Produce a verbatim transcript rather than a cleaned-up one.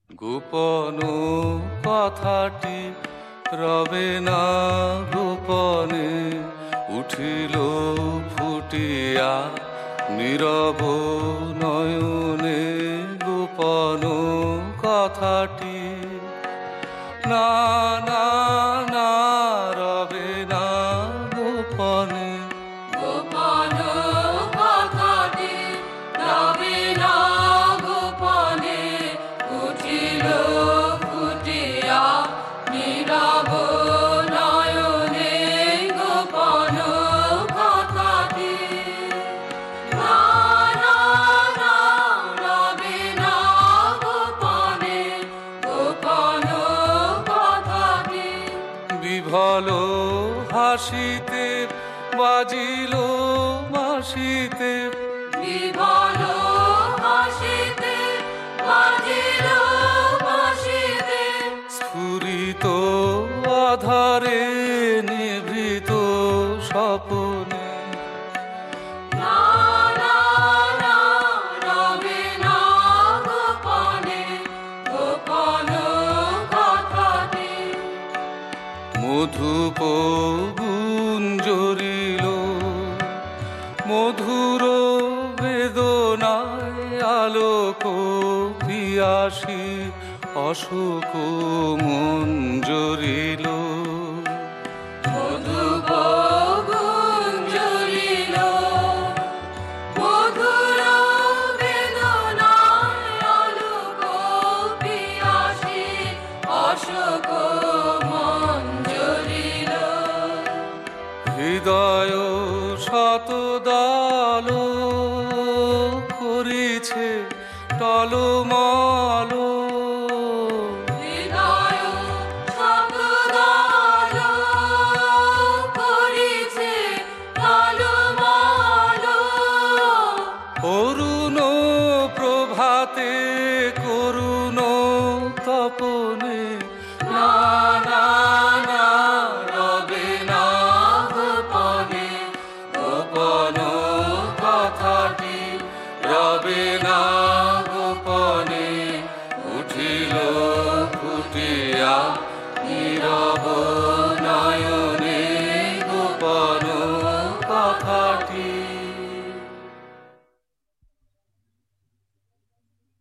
গোপন কথাটি রবে না গোপনে, উঠিল ফুটিয়া নীরব নয়নে। গোপন কথাটি না না না রবে না গোপনে। গোপন কথাটি রবে না গোপনে, উঠিল ফুটিয়া নীরব নয়নে। গোপন কথাটি না না না রবে না গোপনে। গোপন কথাটি বিভল হাসিতে বাজিল মাসিতে, বিভল হাসিতে বাজিল বাঁশিতে। স্ফুরিত আধারে নিভৃত স্বপনে। না না না রবে না গোপনে। গোপন কথাটি মধুপ গুঞ্জরিল মধুর বেদনায়, আলোক পিয়াসী অশোক মঞ্জরিল। মধুপ গুঞ্জরিল মধুর বেদনায়, আলোক পিয়াসী অশোক মঞ্জরিল। হৃদয় শতদাল করিছে টলমল, হৃদয় শতদাল করিছে টলমল। অরুণ প্রভাতে করুণ তপনে। না না না রবে না গোপনে। গোপন কথাটি রবে না গোপনে, উঠিল ফুটিয়া নীরব